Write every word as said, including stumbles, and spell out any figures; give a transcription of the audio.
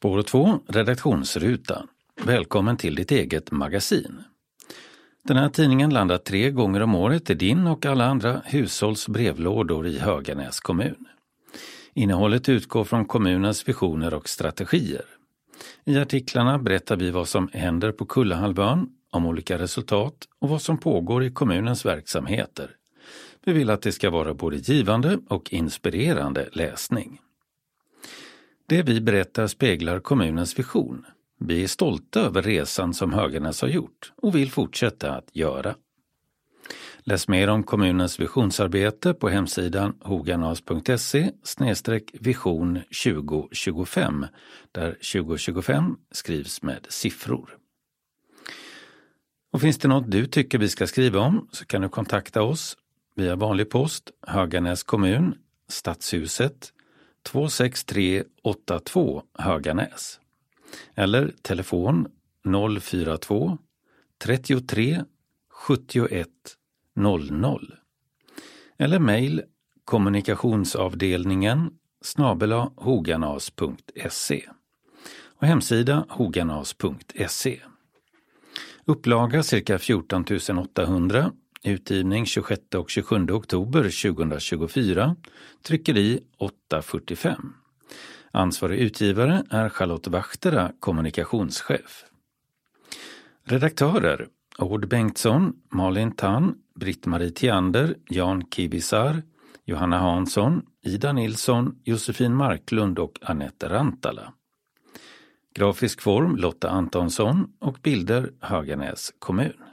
Spår två, redaktionsruta. Välkommen till ditt eget magasin. Den här tidningen landar tre gånger om året i din och alla andra hushålls brevlådor i Höganäs kommun. Innehållet utgår från kommunens visioner och strategier. I artiklarna berättar vi vad som händer på Kullahalvön, om olika resultat och vad som pågår i kommunens verksamheter. Vi vill att det ska vara både givande och inspirerande läsning. Det vi berättar speglar kommunens vision. Vi är stolta över resan som Höganäs har gjort och vill fortsätta att göra. Läs mer om kommunens visionsarbete på hemsidan hoganas punkt se slash vision tjugo tjugofem där tjugo tjugofem skrivs med siffror. Och finns det något du tycker vi ska skriva om så kan du kontakta oss via vanlig post Höganäs kommun, Stadshuset två sex tre åtta två Höganäs eller telefon noll fyra två trettiotre sjuttioett noll noll eller mejl kommunikationsavdelningen snabel-a hoganas punkt se och hemsida hoganas punkt se. Upplaga cirka fjorton tusen åttahundra, utgivning tjugosjätte och tjugosjunde oktober tjugohundratjugofyra, tryckeri åtta fyrtiofem. Ansvarig utgivare är Charlotte Wachtera, kommunikationschef. Redaktörer: Ord Bengtsson, Malin Tann, Britt-Marie Tiander, Jan Kibisar, Johanna Hansson, Ida Nilsson, Josefin Marklund och Annette Rantala. Grafisk form Lotta Antonsson och bilder Höganäs kommun.